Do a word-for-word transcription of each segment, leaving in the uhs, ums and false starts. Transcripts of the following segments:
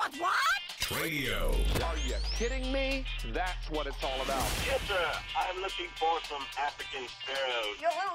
What, what? Radio. Are you kidding me? That's what it's all about. Yes, sir. I'm looking for some African sparrows.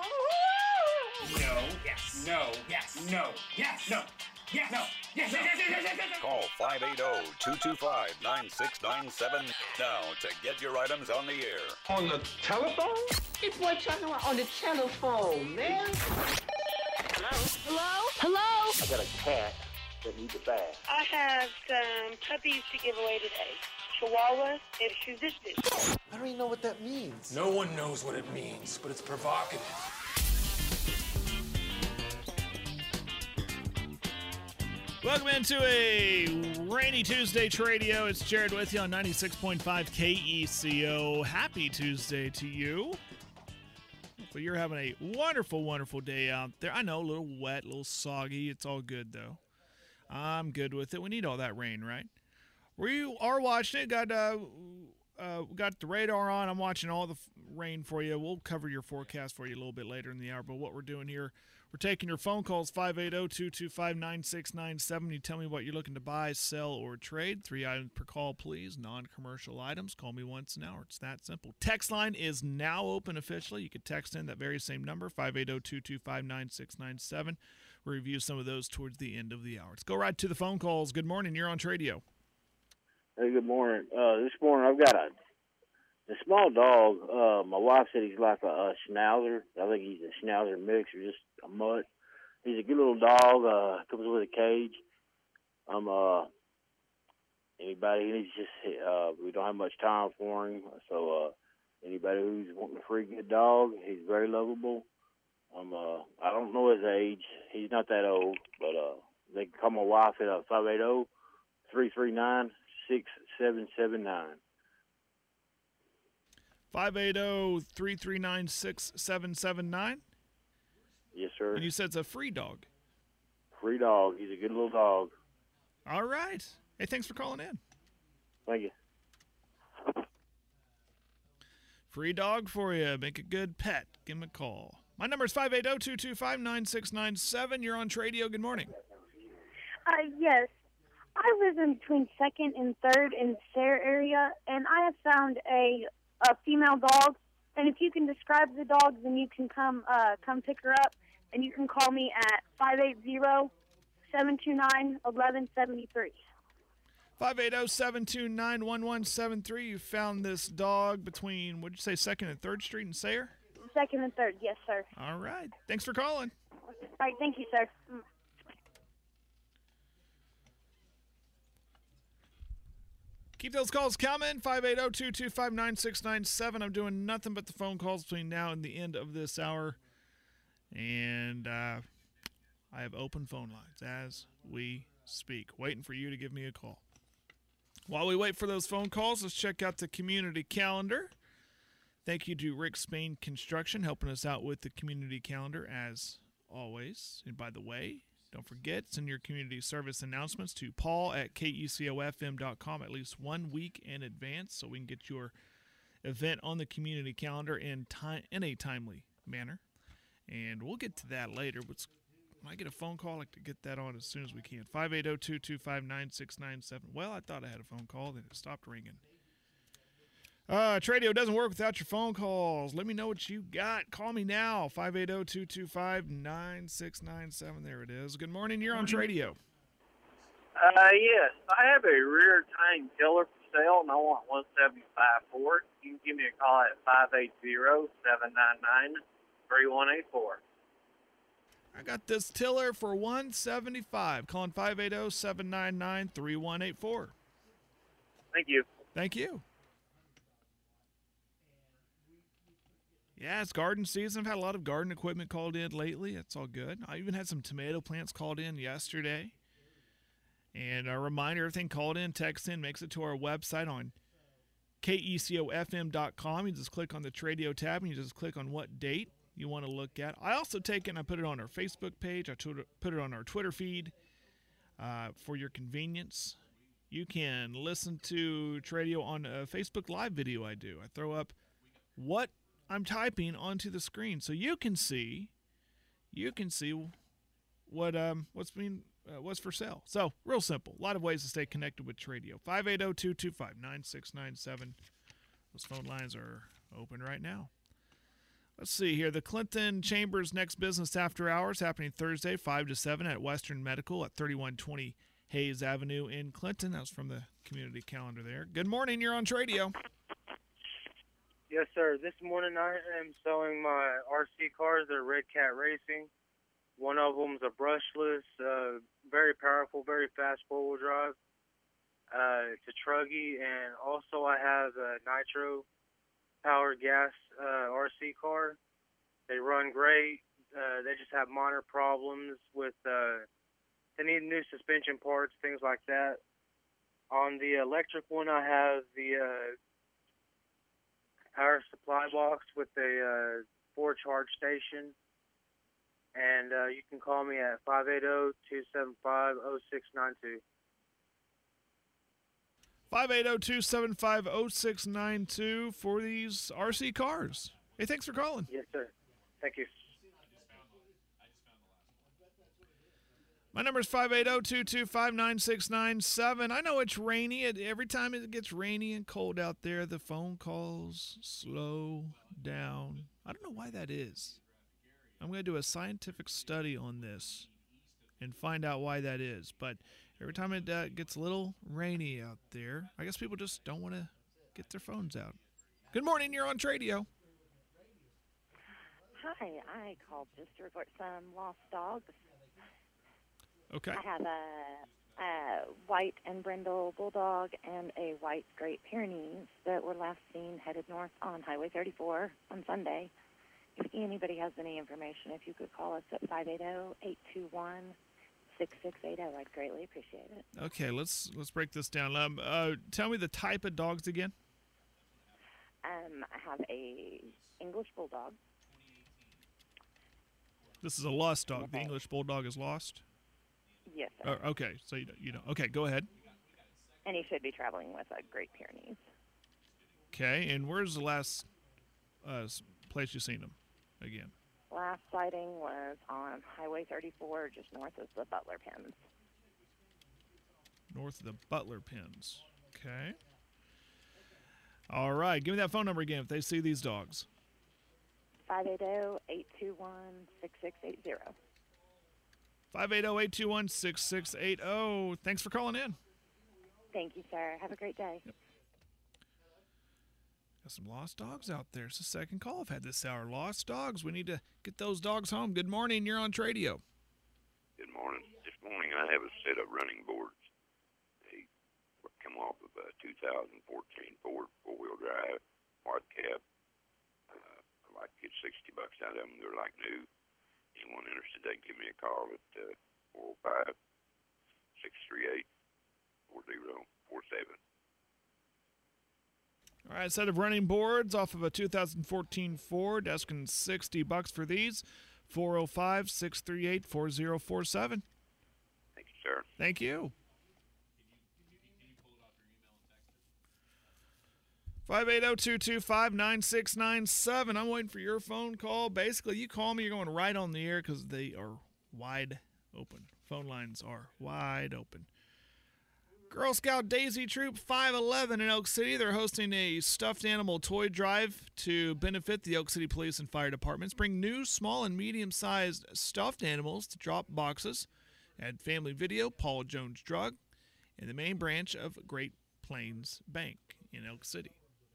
No. Yes. No. Yes. No. Yes. No. Yes. No. Yes. Yes. Yes. Yes. Yes. Yes. Yes. Call five eight zero, two two five, nine six nine seven now to get your items on the air. On the telephone? This boy talking about on the telephone, man. Hello? Hello? Hello? I got a cat that needs a bath. I have some puppies to give away today. Chihuahua and Shih Tzu. I don't even know what that means. No one knows what it means, but it's provocative. Welcome into a rainy Tuesday Tradio. It's Jared with you on ninety-six point five K E C O. Happy Tuesday to you. Hopefully you're having a wonderful, wonderful day out there. I know, a little wet, a little soggy. It's all good, though. I'm good with it. We need all that rain, right? We are watching it. Got uh, uh, got the radar on. I'm watching all the f- rain for you. We'll cover your forecast for you a little bit later in the hour. But what we're doing here, we're taking your phone calls, five eight zero, two two five, nine six nine seven. You tell me what you're looking to buy, sell, or trade. Three items per call, please. Non-commercial items. Call me once an hour. It's that simple. Text line is now open officially. You can text in that very same number, five eight zero, two two five, nine six nine seven. We'll review some of those towards the end of the hour. Let's go right to the phone calls. Good morning. You're on Tradio. Hey, good morning. Uh, this morning I've got a, a small dog. Uh, my wife said he's like a, a schnauzer. I think he's a schnauzer mix or just a mutt. He's a good little dog. Uh, comes with a cage. Um, uh, anybody, he's just, uh, we don't have much time for him. So, uh, anybody who's wanting a free good dog, he's very lovable. Um, uh, I don't know his age. He's not that old, but, uh, they can call my wife at uh, five eight zero, three three nine, six seven seven nine. five eight zero, three three nine, six seven seven nine? Yes, sir. And you said it's a free dog. Free dog. He's a good little dog. All right. Hey, thanks for calling in. Thank you. Free dog for you. Make a good pet. Give him a call. My number is five eight zero, two two five, nine six nine seven. You're on Tradio. Good morning. Uh, yes. I live in between second and third in the Sayre area, and I have found a, a female dog. And if you can describe the dog, then you can come uh, come pick her up, and you can call me at five eight zero, seven two nine, one one seven three. five eight zero, seven two nine, one one seven three. You found this dog between, what did you say, second and third Street in Sayre? Second and third, yes, sir. All right. Thanks for calling. All right, thank you, sir. Mm. Keep those calls coming. five eight zero, two two five, nine six nine seven. I'm doing nothing but the phone calls between now and the end of this hour. And uh, I have open phone lines as we speak, waiting for you to give me a call. While we wait for those phone calls, let's check out the community calendar. Thank you to Rick Spain Construction helping us out with the community calendar as always. And by the way, don't forget, send your community service announcements to Paul at K E C O F M dot com at least one week in advance so we can get your event on the community calendar in time in a timely manner. And we'll get to that later. But when I get a phone call, I like to get that on as soon as we can. five eight zero, two two five, nine six nine seven. Well, I thought I had a phone call, then it stopped ringing. Uh, Tradio doesn't work without your phone calls. Let me know what you got. Call me now, five eight zero, two two five, nine six nine seven. There it is. Good morning. You're on Tradio. Uh, yes. I have a rear tine tiller for sale, and I want one seventy-five for it. You can give me a call at five eight zero, seven nine nine, three one eight four. I got this tiller for one seventy-five. Calling five eight zero, seven nine nine, three one eight four. Thank you. Thank you. Yeah, it's garden season. I've had a lot of garden equipment called in lately. That's all good. I even had some tomato plants called in yesterday. And a reminder, everything called in, text in, makes it to our website on K E C O F M dot com. You just click on the Tradio tab and you just click on what date you want to look at. I also take it and I put it on our Facebook page. I put it on our Twitter feed uh, for your convenience. You can listen to Tradio on a Facebook Live video I do. I throw up what I'm typing onto the screen so you can see you can see what um what's being uh, was for sale. So, real simple. A lot of ways to stay connected with Tradio. five eight zero, two two five, nine six nine seven. Those phone lines are open right now. Let's see here. The Clinton Chambers Next Business After Hours happening Thursday, five to seven at Western Medical at thirty-one twenty Hayes Avenue in Clinton. That was from the community calendar there. Good morning. You're on Tradio. Yes, sir. This morning I am selling my R C cars. They're Red Cat Racing. One of them's a brushless, uh, very powerful, very fast four-wheel drive. Uh, it's a Truggy, and also I have a nitro powered gas uh, R C car. They run great. Uh, they just have minor problems with, uh, they need new suspension parts, things like that. On the electric one, I have the uh, power supply box with a uh, four charge station. And uh, you can call me at five eight zero, two seven five, zero six nine two. five eight zero, two seven five, zero six nine two for these R C cars. Hey, thanks for calling. Yes, sir. Thank you. My number is five eight zero, two two five, nine six nine seven. I know it's rainy. It, every time it gets rainy and cold out there, the phone calls slow down. I don't know why that is. I'm going to do a scientific study on this and find out why that is. But every time it uh, gets a little rainy out there, I guess people just don't want to get their phones out. Good morning. You're on Tradio. Hi. I called just to report some lost dogs. Okay. I have a, a white and brindle bulldog and a white Great Pyrenees that were last seen headed north on Highway thirty-four on Sunday. If anybody has any information, if you could call us at five eight zero, eight two one, six six eight zero, I'd greatly appreciate it. Okay, let's let's break this down. Um, uh, tell me the type of dogs again. Um, I have a English bulldog. This is a lost dog. The English bulldog is lost. Yes, sir. Oh, okay, so you don't, you don't. Okay, go ahead. And he should be traveling with a Great Pyrenees. Okay, and where's the last uh, place you seen him? Again. Last sighting was on Highway thirty-four, just north of the Butler Pens. North of the Butler Pens. Okay. All right, give me that phone number again if they see these dogs. five eight zero, eight two one, six six eight zero. five eight zero, eight two one, six six eight zero. Thanks for calling in. Thank you, sir. Have a great day. Yep. Got some lost dogs out there. It's the second call I've had this hour. Lost dogs. We need to get those dogs home. Good morning. You're on Tradio. Good morning. This morning I have a set of running boards. They come off of a two thousand fourteen Ford four-wheel drive, hard cab. Uh, I like to get sixty bucks out of them. They're like new. Anyone interested, they can give me a call at uh, four oh five, six three eight, four zero four seven. All right, set of running boards off of a two thousand fourteen Ford, asking sixty bucks for these. four oh five, six three eight, four zero four seven. Thank you, sir. Thank you. five eight zero, two two five, nine six nine seven. I'm waiting for your phone call. Basically, you call me, you're going right on the air because they are wide open. Phone lines are wide open. Girl Scout Daisy Troop five eleven in Oak City. They're hosting a stuffed animal toy drive to benefit the Oak City Police and Fire Departments. Bring new, small, and medium-sized stuffed animals to drop boxes at Family Video, Paul Jones Drug, and the main branch of Great Plains Bank in Elk City.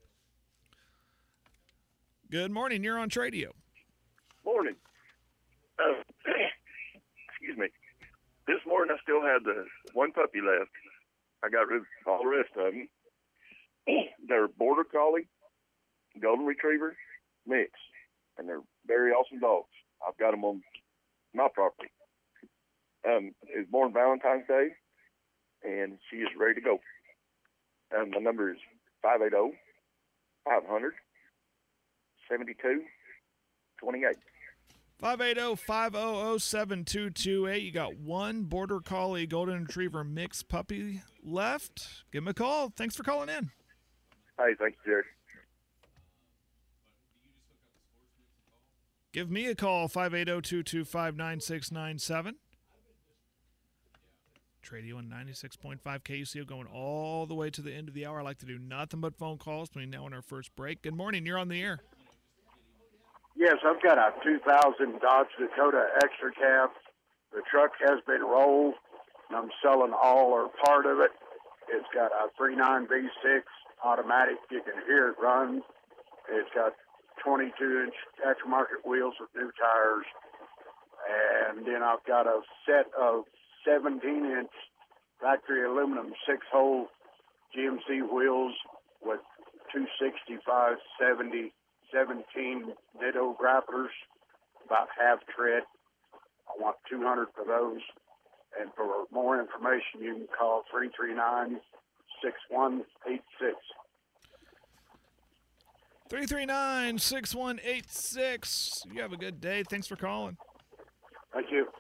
Good morning. You're on Tradio. Morning. Uh, excuse me. This morning I still had the one puppy left. I got rid of all the rest of them. They're Border Collie, Golden Retriever, mix, and they're very awesome dogs. I've got them on my property. Um, it was born Valentine's Day, and she is ready to go. Um, my number is five eight zero, five hundred, seventy-two twenty-eight. five eight zero, five hundred, seven two two eight. You got one Border Collie Golden Retriever mix puppy left. Give him a call. Thanks for calling in. Hey, thanks, Jared. Give me a call, five eight zero, two two five, nine six nine seven. Tradio on ninety-six point five K U C O going all the way to the end of the hour. I like to do nothing but phone calls between now and our first break. Good morning. You're on the air. Yes, I've got a two thousand Dodge Dakota Extra Cab. The truck has been rolled, and I'm selling all or part of it. It's got a three point nine V six automatic. You can hear it run. It's got twenty-two inch aftermarket wheels with new tires. And then I've got a set of seventeen inch factory aluminum six-hole G M C wheels with two sixty-five seventy seventeen Ditto grapplers, about half tread. I want two hundred for those. And for more information, you can call three three nine, six one eight six. three three nine, six one eight six. You have a good day. Thanks for calling. Thank you.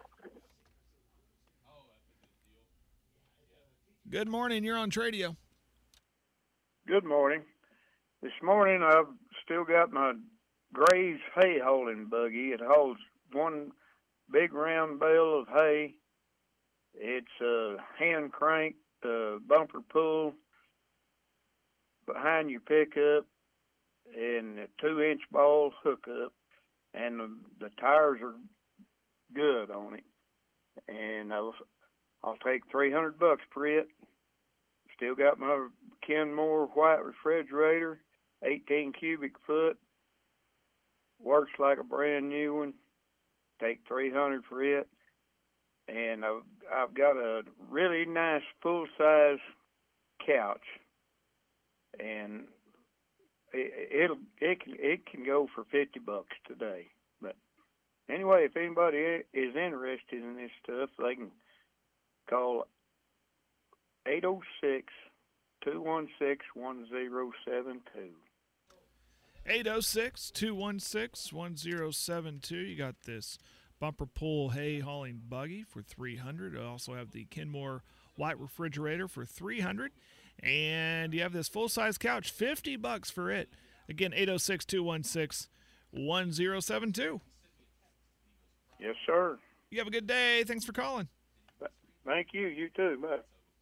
Good morning. You're on Tradio. Good morning. This morning I've still got my Graves hay hauling buggy. It hauls one big round bale of hay. It's a hand cranked uh, bumper pull behind your pickup and a two inch ball hookup, and the, the tires are good on it. And I'll, I'll take three hundred bucks for it. Still got my Kenmore white refrigerator, eighteen cubic foot. Works like a brand new one. Take three hundred for it. And I've, I've got a really nice full-size couch. And it, it'll, it, can, it can go for fifty bucks today. But anyway, if anybody is interested in this stuff, they can call eight oh six, two one six, one oh seven two. eight oh six, two one six, one oh seven two. You got this bumper pull hay hauling buggy for three hundred dollars. I also have the Kenmore white refrigerator for three hundred dollars. And you have this full-size couch, fifty bucks for it. Again, eight oh six, two one six, one oh seven two. Yes, sir. You have a good day. Thanks for calling. Thank you. You too. Bye.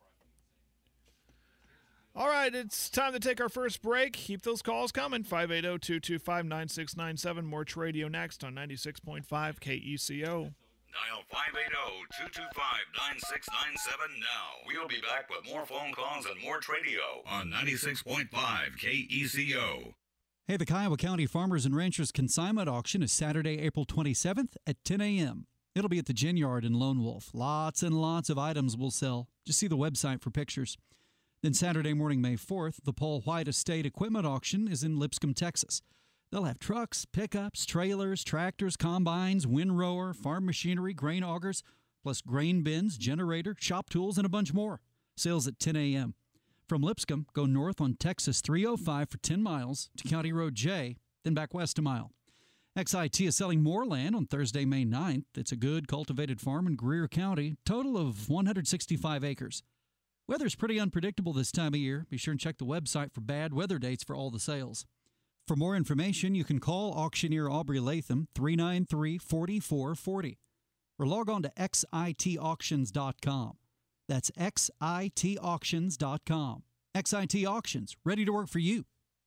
All right, it's time to take our first break. Keep those calls coming. five eight zero, two two five, nine six nine seven. More Tradio next on ninety-six point five K E C O. Dial five eight zero, two two five, nine six nine seven now. We'll be back with more phone calls and more Tradio on ninety-six point five K E C O. Hey, the Kiowa County Farmers and Ranchers Consignment Auction is Saturday, April twenty-seventh at ten a.m. It'll be at the Gin Yard in Lone Wolf. Lots and lots of items will sell. Just see the website for pictures. Then Saturday morning, May fourth, the Paul White Estate Equipment Auction is in Lipscomb, Texas. They'll have trucks, pickups, trailers, tractors, combines, windrower, farm machinery, grain augers, plus grain bins, generator, shop tools, and a bunch more. Sales at ten a.m. From Lipscomb, go north on Texas three oh five for ten miles to County Road J, then back west a mile. X I T is selling more land on Thursday, May ninth. It's a good cultivated farm in Greer County, total of one hundred sixty-five acres. Weather's pretty unpredictable this time of year. Be sure and check the website for bad weather dates for all the sales. For more information, you can call auctioneer Aubrey Latham, three nine three, four four four zero, or log on to X I T auctions dot com. That's X I T auctions dot com. X I T Auctions, ready to work for you.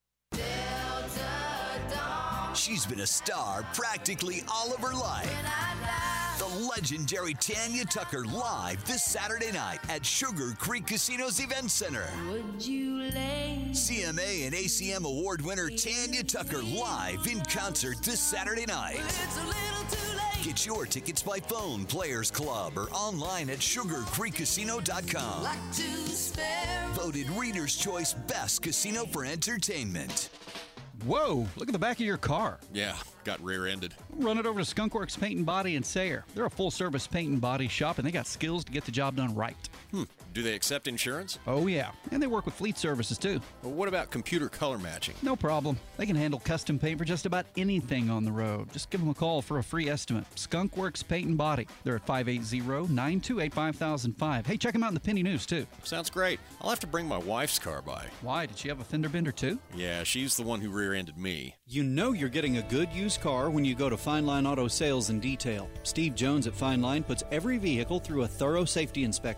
She's been a star practically all of her life. The legendary Tanya Tucker live this Saturday night at Sugar Creek Casino's Event Center. Would you lay C M A and A C M award winner Tanya Tucker live in concert this Saturday night. Get your tickets by phone, Players Club, or online at sugar creek casino dot com. like to spare? Voted Reader's Choice Best Casino for Entertainment. Whoa, look at the back of your car. Yeah, got rear-ended. Run it over to Skunkworks Paint and Body in Sayre. They're a full-service paint and body shop, and they got skills to get the job done right. Hmm. Do they accept insurance? Oh, yeah. And they work with fleet services, too. Well, what about computer color matching? No problem. They can handle custom paint for just about anything on the road. Just give them a call for a free estimate. Skunkworks Paint and Body. They're at five eight zero, nine two eight, five thousand five. Hey, check them out in the Penny News, too. Sounds great. I'll have to bring my wife's car by. Why? Did she have a fender bender, too? Yeah, she's the one who rear-ended me. You know you're getting a good used car when you go to Fine Line Auto Sales and Detail. Steve Jones at Fine Line puts every vehicle through a thorough safety inspection.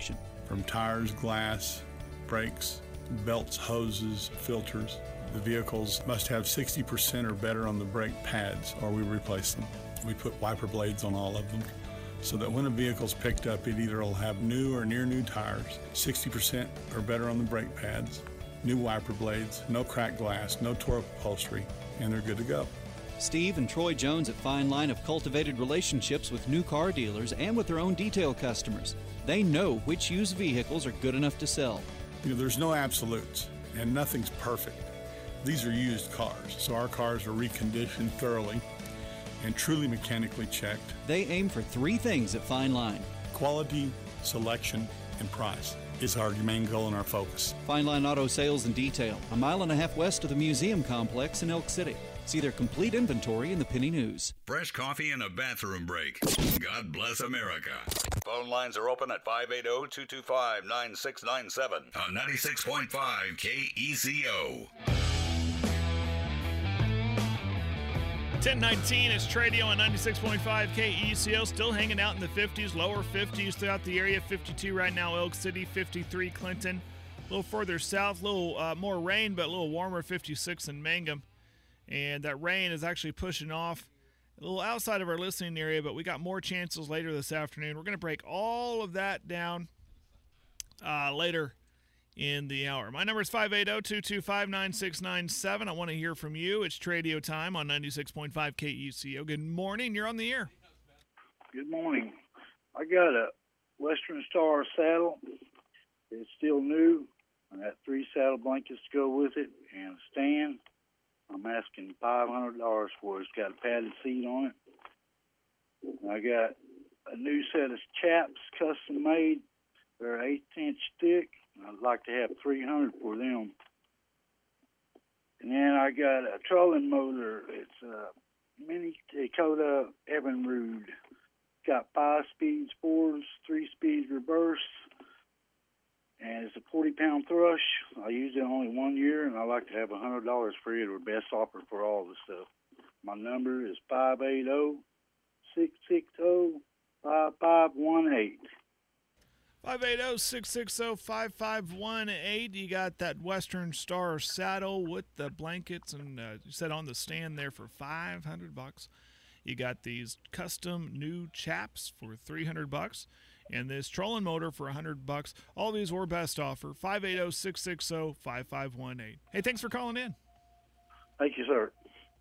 from tires, glass, brakes, belts, hoses, filters. The vehicles must have sixty percent or better on the brake pads, or we replace them. We put wiper blades on all of them, so that when a vehicle's picked up, it either will have new or near new tires, sixty percent or better on the brake pads, new wiper blades, no cracked glass, no tore up upholstery, and they're good to go. Steve and Troy Jones at Fine Line have cultivated relationships with new car dealers and with their own detail customers. They know which used vehicles are good enough to sell. You know, there's no absolutes, and nothing's perfect. These are used cars, so our cars are reconditioned thoroughly and truly mechanically checked. They aim for three things at Fine Line: quality, selection, and price is our main goal and our focus. Fine Line Auto Sales and Detail, a mile and a half west of the museum complex in Elk City. See their complete inventory in the Penny News. Fresh coffee and a bathroom break. God bless America. Phone lines are open at five eight zero, two two five, nine six nine seven on ninety-six point five K E C O. ten nineteen is Tradio on ninety-six point five K E C O. Still hanging out in the fifties, lower fifties throughout the area. fifty-two right now, Elk City. fifty-three, Clinton. A little further south, a little uh, more rain, but a little warmer. fifty-six in Mangum. And that rain is actually pushing off a little outside of our listening area, but we got more chances later this afternoon. We're going to break all of that down uh, later in the hour. My number is five eight zero, two two five, nine six nine seven. I want to hear from you. It's Tradio time on ninety-six point five K E C O. Good morning. You're on the air. Good morning. I got a Western Star saddle. It's still new. I got three saddle blankets to go with it and a stand. I'm asking five hundred dollars for it. It's got a padded seat on it. I got a new set of chaps, custom made. They're eighth inch thick. I'd like to have three hundred dollars for them. And then I got a trolling motor. It's a Mini Dakota Evinrude. Got five speeds forwards, three speeds reverse. And it's a forty pound thrush. I used it only one year, and I like to have one hundred dollars for it, or best offer for all the stuff. My number is five eight zero, six six zero, five five one eight. five eight zero, six six zero, five five one eight. You got that Western Star saddle with the blankets, and uh, you said on the stand there for five hundred bucks. You got these custom new chaps for three hundred bucks. And this trolling motor for one hundred bucks. All these were best offer. five eight zero, six six zero, five five one eight. Hey, thanks for calling in. Thank you, sir.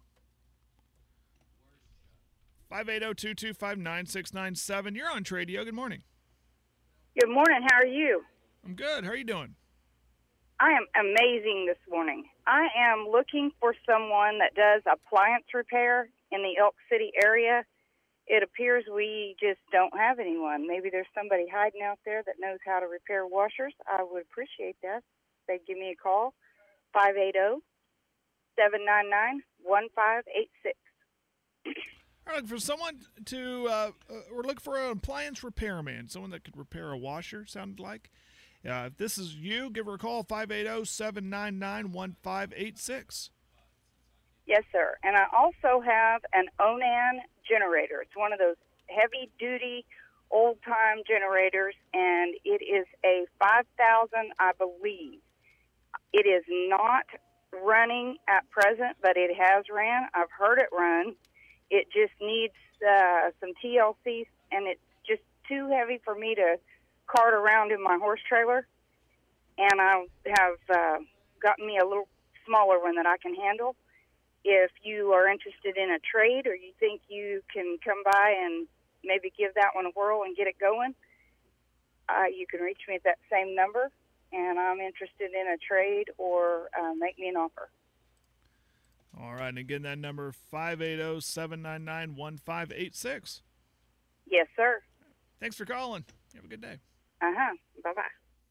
five eight zero, two two five, nine six nine seven. You're on Tradio. Good morning. Good morning. How are you? I'm good. How are you doing? I am amazing this morning. I am looking for someone that does appliance repair in the Elk City area. It appears we just don't have anyone. Maybe there's somebody hiding out there that knows how to repair washers. I would appreciate that. They'd give me a call, five eight zero, seven nine nine, one five eight six. We're looking for someone to, uh, uh, we're looking for an appliance repairman, someone that could repair a washer, sounded like. Uh, if this is you, give her a call, five eight zero, seven nine nine, one five eight six. Yes, sir. And I also have an Onan generator. It's one of those heavy-duty, old-time generators, and it is a five thousand, I believe. It is not running at present, but it has ran. I've heard it run. It just needs uh, some T L C, and it's just too heavy for me to cart around in my horse trailer. And I have uh, gotten me a little smaller one that I can handle. If you are interested in a trade or you think you can come by and maybe give that one a whirl and get it going, uh, you can reach me at that same number, and I'm interested in a trade or uh, make me an offer. All right, and again, that number, five eight zero, seven nine nine, one five eight six. Yes, sir. Thanks for calling. You have a good day. Uh-huh. Bye-bye.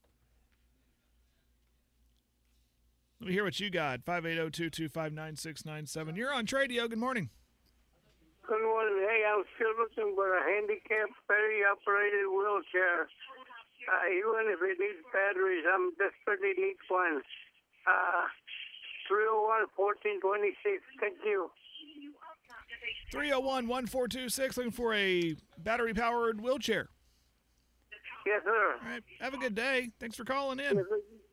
Let me hear what you got. five eight zero, two two five, nine six nine seven. You're on Tradio. Good morning. Good morning. Hey, I'm still looking for a handicapped, battery-operated wheelchair. Uh, even if it needs batteries, I'm desperately need one. Uh, three oh one, one four two six. Thank you. three oh one, one four two six, looking for a battery-powered wheelchair. Yes, sir. All right. Have a good day. Thanks for calling in.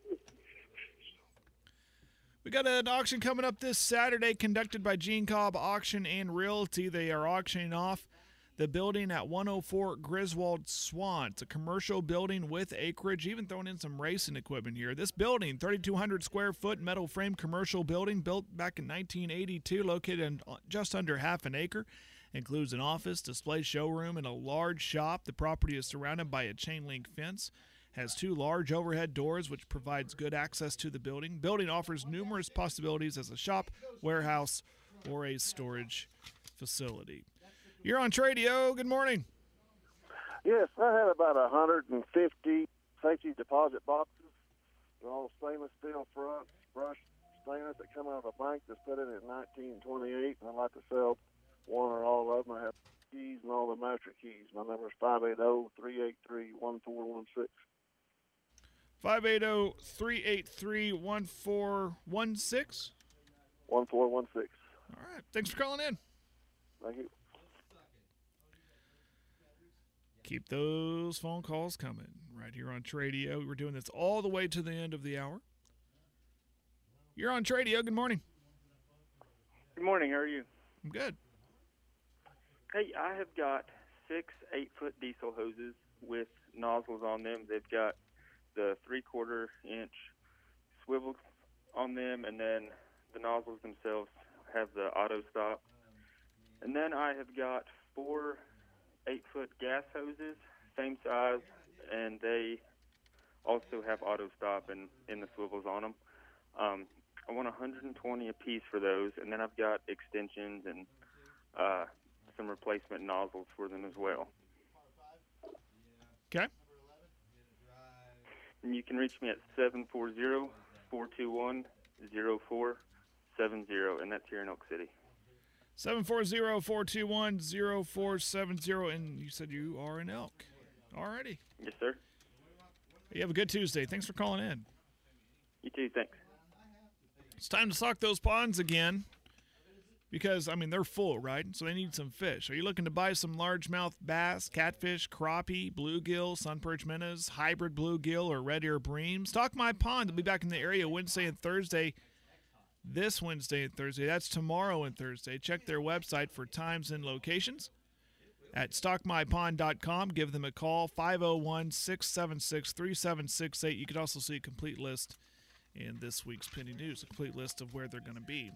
We got an auction coming up this Saturday conducted by Gene Cobb Auction and Realty. They are auctioning off the building at one oh four Griswold Swan. It's a commercial building with acreage, even throwing in some racing equipment here. This building, thirty-two hundred square foot metal frame commercial building built back in nineteen eighty-two, located in just under half an acre. Includes an office, display showroom, and a large shop. The property is surrounded by a chain link fence. Has two large overhead doors, which provides good access to the building. Building offers numerous possibilities as a shop, warehouse, or a storage facility. You're on Tradio. Good morning. Yes, I had about one hundred fifty safety deposit boxes. They're all stainless steel fronts, brushed stainless that come out of a bank that's put in at nineteen twenty-eight. And I'd like to sell one or all of them. I have keys and all the master keys. My number is five eight zero, three eight three, one four one six. five eight zero, three eight three, one four one six? one four one six. All right. Thanks for calling in. Thank you. Keep those phone calls coming right here on Tradio. We're doing this all the way to the end of the hour. You're on Tradio. Good morning. Good morning. How are you? I'm good. Hey, I have got six eight-foot diesel hoses with nozzles on them. They've got the three-quarter inch swivel on them, and then the nozzles themselves have the auto stop. And then I have got four eight-foot gas hoses, same size, and they also have auto stop and in the swivels on them. Um, I want one hundred twenty a piece for those, and then I've got extensions and uh, some replacement nozzles for them as well. Okay. And you can reach me at seven four zero, four two one, zero four seven zero, and that's here in Oak City. seven four zero, four two one, zero four seven zero, and you said you are in Elk. Alrighty. Yes, sir. You have a good Tuesday. Thanks for calling in. You too. Thanks. It's time to stock those ponds again because, I mean, they're full, right? So they need some fish. Are you looking to buy some largemouth bass, catfish, crappie, bluegill, sunperch minnows, hybrid bluegill, or red ear bream? Stock My Pond. They'll be back in the area Wednesday and Thursday. This Wednesday and Thursday. That's tomorrow and Thursday. Check their website for times and locations at stock my pond dot com. Give them a call, five oh one, six seven six, three seven six eight. You can also see a complete list in this week's Penny News, a complete list of where they're going to be.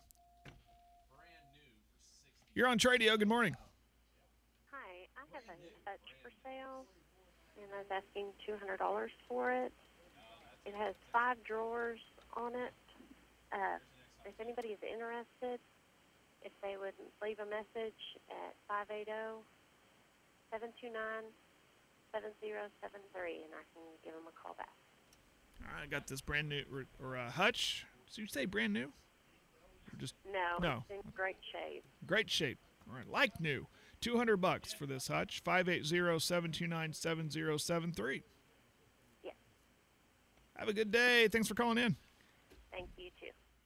You're on Tradio. Good morning. Hi, I have a hutch for sale, and I was asking two hundred dollars for it. It has five drawers on it. Uh, if anybody is interested, if they would leave a message at five eight zero, seven two nine, seven zero seven three, and I can give them a call back. All right, I got this brand new, or, or uh, hutch. Did you say brand new? Or just No, no. it's in great shape. Great shape. All right, like new. two hundred bucks for this hutch. five eight zero, seven two nine, seven zero seven three. Yes. Have a good day. Thanks for calling in. Thank you, too.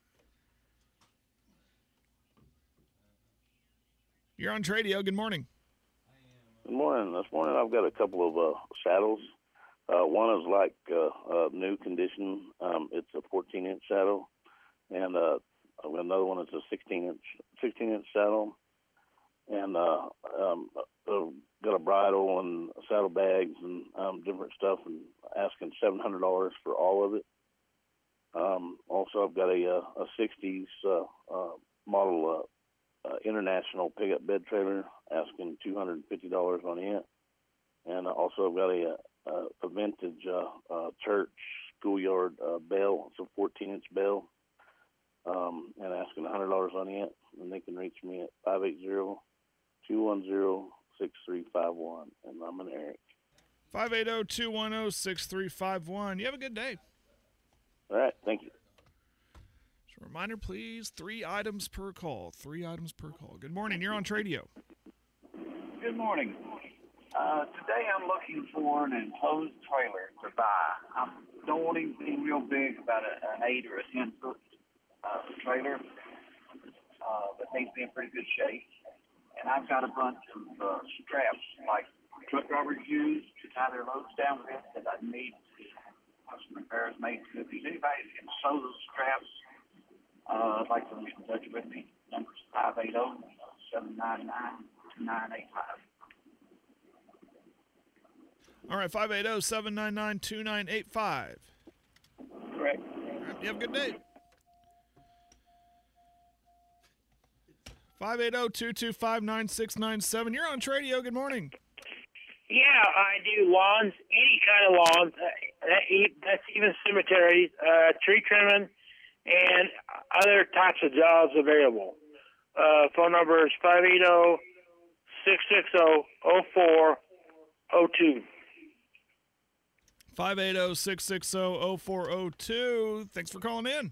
You're on Tradio. Good morning. Good morning. This morning I've got a couple of uh, saddles. Uh, one is like uh, uh, new condition. Um, it's a fourteen inch saddle, and uh, I've got another one. It's a sixteen inch saddle, and uh, um, uh, got a bridle and saddle bags and um, different stuff, and asking seven hundred dollars for all of it. Um, also, I've got a uh, a sixties uh, uh, model uh, uh, international pickup bed trailer, asking two hundred and fifty dollars on it, and also I've got a Uh, a vintage uh, uh, church schoolyard uh, bell. It's a fourteen inch bell, um, and asking one hundred dollars on it. And they can reach me at five eight zero, two one zero, six three five one. And I'm an Eric. five eight zero, two one zero, six three five one. You have a good day. All right. Thank you. Just a reminder, please, three items per call. Three items per call. Good morning. You're on Tradio. Good morning. Uh, today I'm looking for an enclosed trailer to buy. I don't want anything real big, about a, an eight or a ten foot uh, trailer, uh, but needs to be in pretty good shape. And I've got a bunch of uh, straps, like truck drivers use, tie their loads down with that I need to have some repairs made to. If there's anybody that can sew those straps, uh, I'd like to get in touch with me. Number's five eight zero, seven nine nine, two nine eight five. All right, five eight zero, seven nine nine, two nine eight five. Correct. All right, you have a good day. five eight zero, two two five, nine six nine seven. You're on Tradio. Good morning. Yeah, I do lawns, any kind of lawns. Uh, that, that's even cemeteries, uh, tree trimming, and other types of jobs available. Uh, phone number is five eight zero, six six zero, zero four zero two. five eight zero, six six zero, zero four zero two. Thanks for calling in.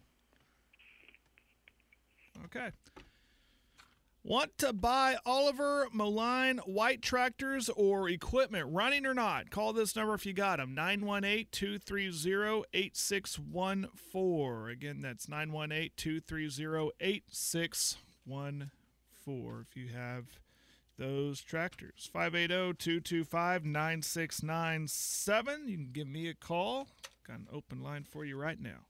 Okay. Want to buy Oliver Moline white tractors or equipment, running or not? Call this number if you got them, nine one eight, two three zero, eight six one four. Again, that's nine one eight, two three zero, eight six one four if you have those tractors. five eight zero, two two five, nine six nine seven. You can give me a call. Got an open line for you right now.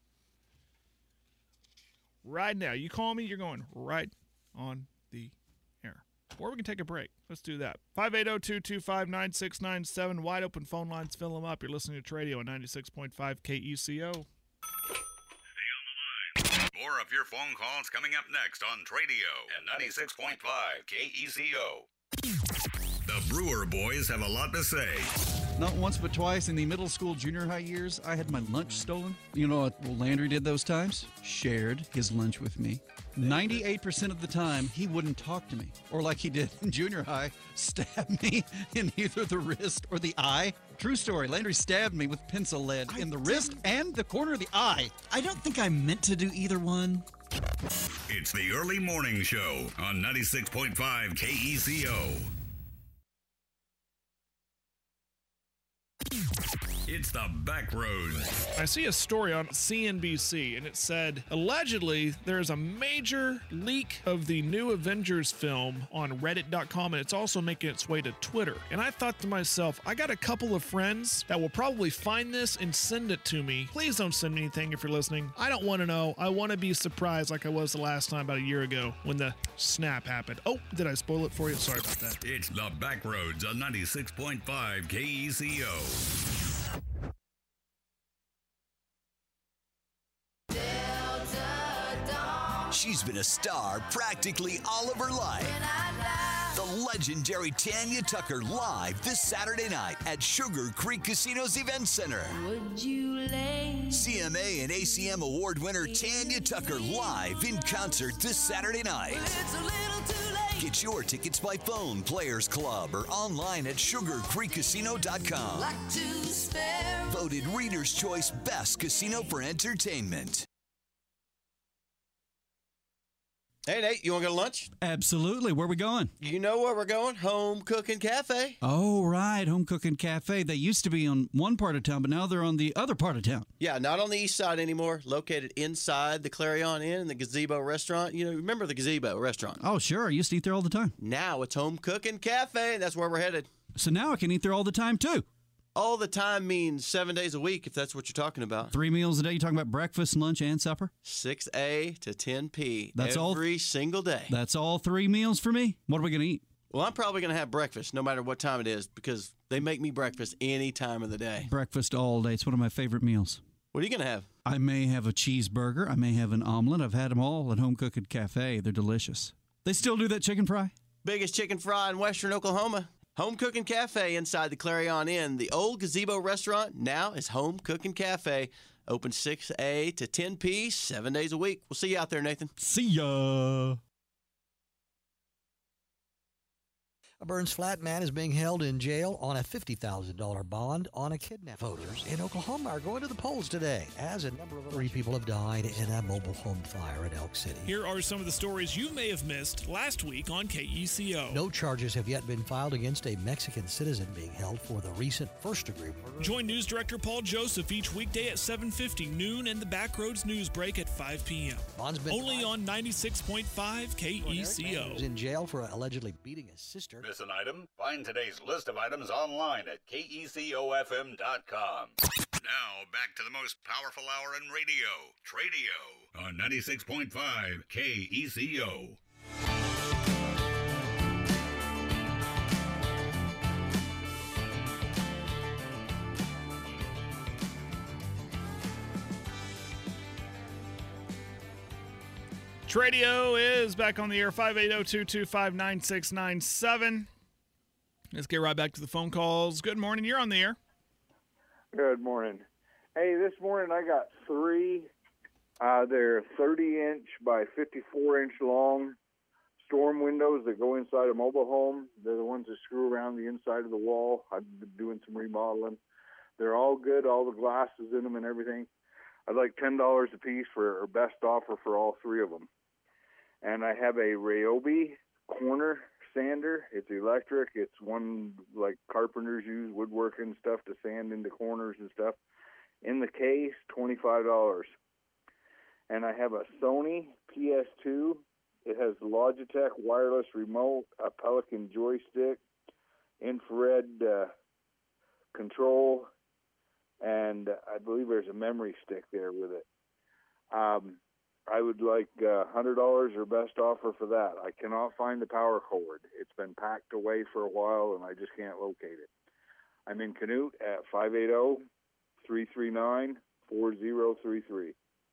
Right now. You call me, you're going right on the air. Or we can take a break. Let's do that. five eight zero, two two five, nine six nine seven. Wide open phone lines. Fill them up. You're listening to Tradio on ninety-six point five K E C O. More of your phone calls coming up next on Tradio at ninety-six point five K E C O. The Brewer boys have a lot to say. Not once but twice in the middle school, junior high years, I had my lunch stolen. You know what Landry did those times? Shared his lunch with me. ninety-eight percent of the time, he wouldn't talk to me. Or like he did in junior high, stab me in either the wrist or the eye. True story, Landry stabbed me with pencil lead I in the wrist and the corner of the eye. I don't think I meant to do either one. It's the Early Morning Show on ninety-six point five K E C O. It's the Back Road. I see a story on C N B C, and it said, allegedly, there's a major leak of the new Avengers film on reddit dot com, and it's also making its way to Twitter. And I thought to myself, I got a couple of friends that will probably find this and send it to me. Please don't send me anything if you're listening. I don't want to know. I want to be surprised like I was the last time about a year ago when the snap happened. Oh, did I spoil it for you? Sorry about that. It's the Back Roads on ninety-six point five K E C O. She's been a star practically all of her life. The legendary Tanya Tucker live this Saturday night at Sugar Creek Casino's Event Center. Would you lay C M A and A C M award winner Tanya Tucker live in concert this Saturday night. It's a little too late. Get your tickets by phone, Players Club, or online at sugar creek casino dot com. Like to spare. Voted Reader's Choice Best Casino for Entertainment. Hey, Nate, you want to go to lunch? Absolutely. Where are we going? You know where we're going. Home Cooking Cafe. Oh, right. Home Cooking Cafe. They used to be on one part of town, but now they're on the other part of town. Yeah, not on the east side anymore. Located inside the Clarion Inn and the Gazebo Restaurant. You know, remember the Gazebo Restaurant? Oh, sure. I used to eat there all the time. Now it's Home Cooking Cafe, and that's where we're headed. So now I can eat there all the time, too. All the time means seven days a week, if that's what you're talking about. Three meals a day. You talking about breakfast, lunch, and supper? six A to ten P. That's every all. Every single day. That's all three meals for me. What are we going to eat? Well, I'm probably going to have breakfast, no matter what time it is, because they make me breakfast any time of the day. Breakfast all day. It's one of my favorite meals. What are you going to have? I may have a cheeseburger. I may have an omelet. I've had them all at Home Cooking Cafe. They're delicious. They still do that chicken fry? Biggest chicken fry in western Oklahoma. Home Cooking Cafe inside the Clarion Inn. The old Gazebo Restaurant now is Home Cooking Cafe. Open six A to ten P, seven days a week. We'll see you out there, Nathan. See ya. A Burns Flat man is being held in jail on a fifty thousand dollars bond on a kidnap. Voters in Oklahoma are going to the polls today, as a number of three people have died in a mobile home fire in Elk City. Here are some of the stories you may have missed last week on K E C O. No charges have yet been filed against a Mexican citizen being held for the recent first-degree murder. Join News Director Paul Joseph each weekday at seven fifty, noon, and the Backroads News Break at five p.m. Only on ninety-six point five K E C O. Is in jail for allegedly beating his sister. miss an item? Find today's list of items online at K E C O F M dot com. Now, back to the most powerful hour in radio, Tradio, on ninety-six point five K E C O. Tradio is back on the air, five eight zero, two two five, nine six nine seven. Let's get right back to the phone calls. Good morning. You're on the air. Good morning. Hey, this morning I got three. Uh, they're thirty inch by fifty-four inch long storm windows that go inside a mobile home. They're the ones that screw around the inside of the wall. I've been doing some remodeling. They're all good, all the glass is in them and everything. I'd like ten dollars a piece for our best offer for all three of them. And I have a Ryobi corner sander. It's electric. It's one like carpenters use, woodworking stuff to sand into corners and stuff. In the case, twenty-five dollars. And I have a Sony P S two. It has Logitech wireless remote, a Pelican joystick, infrared uh, control, and I believe there's a memory stick there with it. Um, I would like uh, one hundred dollars or best offer for that. I cannot find the power cord. It's been packed away for a while, and I just can't locate it. I'm in Canute at five eight zero, three three nine, four zero three three.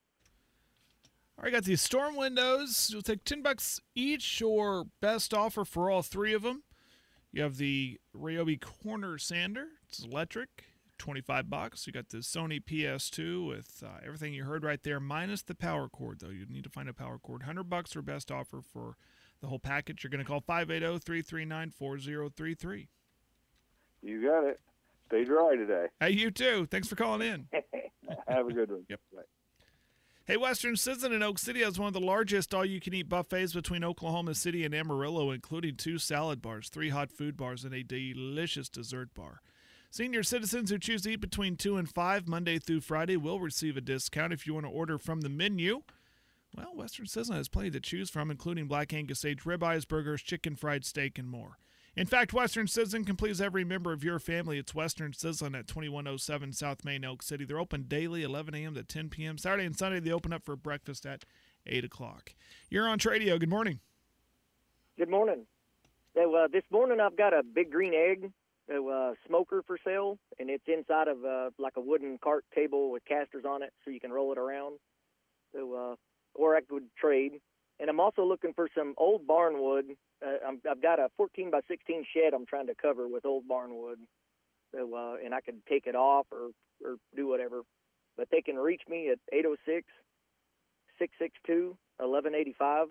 All right, got these storm windows. You'll take ten bucks each or best offer for all three of them. You have the Ryobi corner sander. It's electric. twenty-five bucks. You got the Sony P S two with uh, everything you heard right there, minus the power cord, though. You need to find a power cord. one hundred bucks or best offer for the whole package. You're going to call five eight zero, three three nine, four zero three three. You got it. Stay dry today. Hey, you too. Thanks for calling in. Have a good one. Yep. Bye. Hey, Western Sizzlin in Oak City has one of the largest all-you-can-eat buffets between Oklahoma City and Amarillo, including two salad bars, three hot food bars, and a delicious dessert bar. Senior citizens who choose to eat between two and five Monday through Friday will receive a discount if you want to order from the menu. Well, Western Sizzlin has plenty to choose from, including Black Angus aged ribeyes, burgers, chicken fried steak, and more. In fact, Western Sizzlin can please every member of your family. It's Western Sizzlin at twenty-one oh seven South Main, Elk City. They're open daily, eleven a.m. to ten p.m. Saturday and Sunday, they open up for breakfast at eight o'clock. You're on Tradio. Good morning. Good morning. So, uh, this morning I've got a big green egg so, uh, smoker for sale, and it's inside of uh, like a wooden cart table with casters on it so you can roll it around. So, uh, or I could trade. And I'm also looking for some old barn wood. Uh, I'm, I've got a fourteen by sixteen shed I'm trying to cover with old barn wood. So, uh, and I could take it off or, or do whatever. But they can reach me at eight oh six, six six two, eleven eighty-five.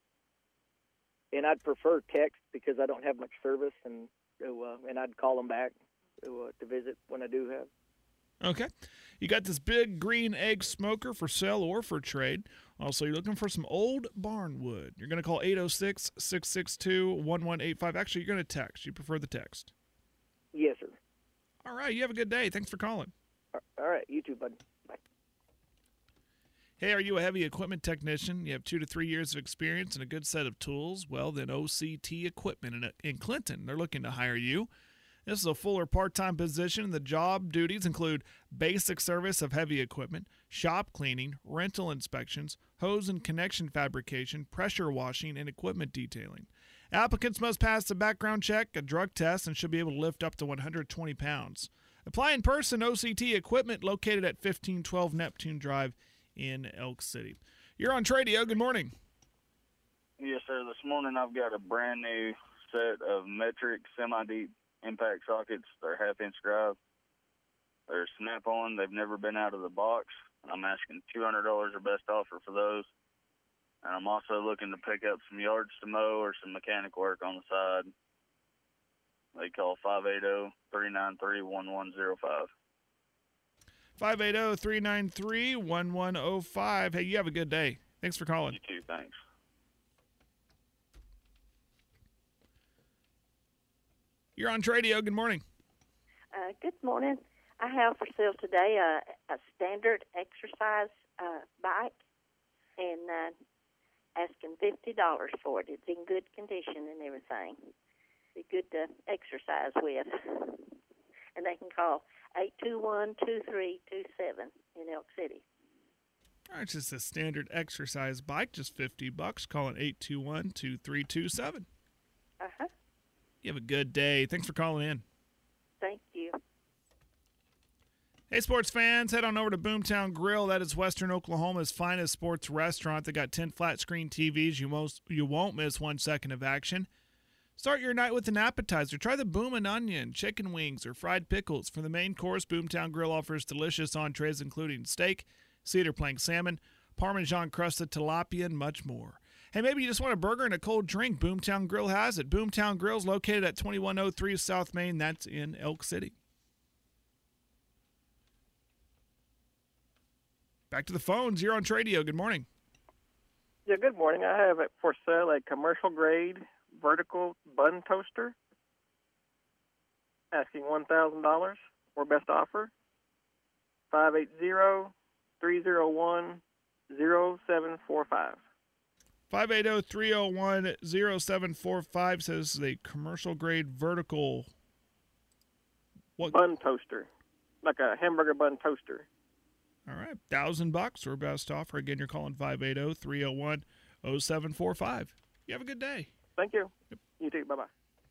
And I'd prefer text because I don't have much service, and so, uh, and I'd call them back to, uh, to visit when I do have. Okay. You got this big green egg smoker for sale or for trade. Also, you're looking for some old barn wood. You're going to call eight oh six, six six two, one one eight five. Actually, you're going to text. You prefer the text. Yes, sir. All right. You have a good day. Thanks for calling. All right. You too, bud. Bye. Hey, are you a heavy equipment technician? You have two to three years of experience and a good set of tools? Well, then O C T Equipment in, in Clinton, they're looking to hire you. This is a full or part-time position. The job duties include basic service of heavy equipment, shop cleaning, rental inspections, hose and connection fabrication, pressure washing, and equipment detailing. Applicants must pass a background check, a drug test, and should be able to lift up to one hundred twenty pounds. Apply in person. O C T Equipment, located at fifteen twelve Neptune Drive in Elk City. You're on Tradio. Good morning. Yes, sir. This morning I've got a brand new set of metric semi-deep impact sockets. They're half-inch drive. They're snap-on. They've never been out of the box. I'm asking two hundred dollars or best offer for those. And I'm also looking to pick up some yards to mow or some mechanic work on the side. They call five eight zero, three nine three, one one zero five. five eight zero, three nine three, one one zero five. Hey, you have a good day. Thanks for calling. You too. Thanks. You're on Tradio. Good morning. Uh, good morning. I have for sale today a, a standard exercise uh, bike, and uh, asking fifty dollars for it. It's in good condition and everything. be good to exercise with. And they can call eight two one, two three two seven in Elk City. All right, it's just a standard exercise bike, just fifty bucks. Call it eight two one, two three two seven. Uh-huh. You have a good day. Thanks for calling in. Thank you. Hey, sports fans, head on over to Boomtown Grill. That is Western Oklahoma's finest sports restaurant. They got ten flat-screen T Vs. You, most, you won't miss one second of action. Start your night with an appetizer. Try the Boomin' Onion, chicken wings, or fried pickles. For the main course, Boomtown Grill offers delicious entrees including steak, cedar plank salmon, Parmesan-crusted tilapia, and much more. Hey, maybe you just want a burger and a cold drink. Boomtown Grill has it. Boomtown Grill is located at twenty-one oh three South Main. That's in Elk City. Back to the phones. You're on Tradio. Good morning. Yeah, good morning. I have it for sale a commercial grade vertical bun toaster. Asking one thousand dollars for best offer. five eight zero, three zero one, zero seven four five. five eight zero, three zero one, zero seven four five says the commercial grade vertical what? Bun toaster. Like a hamburger bun toaster. All right, thousand bucks or best offer. Again, you're calling five eight zero, three zero one, zero seven four five. You have a good day. Thank you. Yep. You too. Bye-bye.